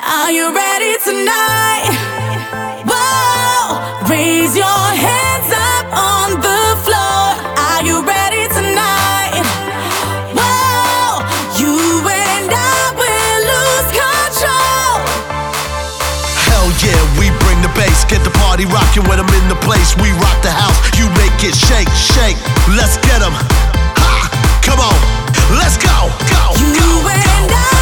Are you ready tonight? Whoa, raise your hands up on the floor. Are you ready tonight? Whoa, you and I will lose control. Hell yeah, we bring the bass, get the party rocking when I'm in the place. We rock the house, you make it shake, shake. Let's get 'em. Ha, come on, let's go, go, You go, and go. I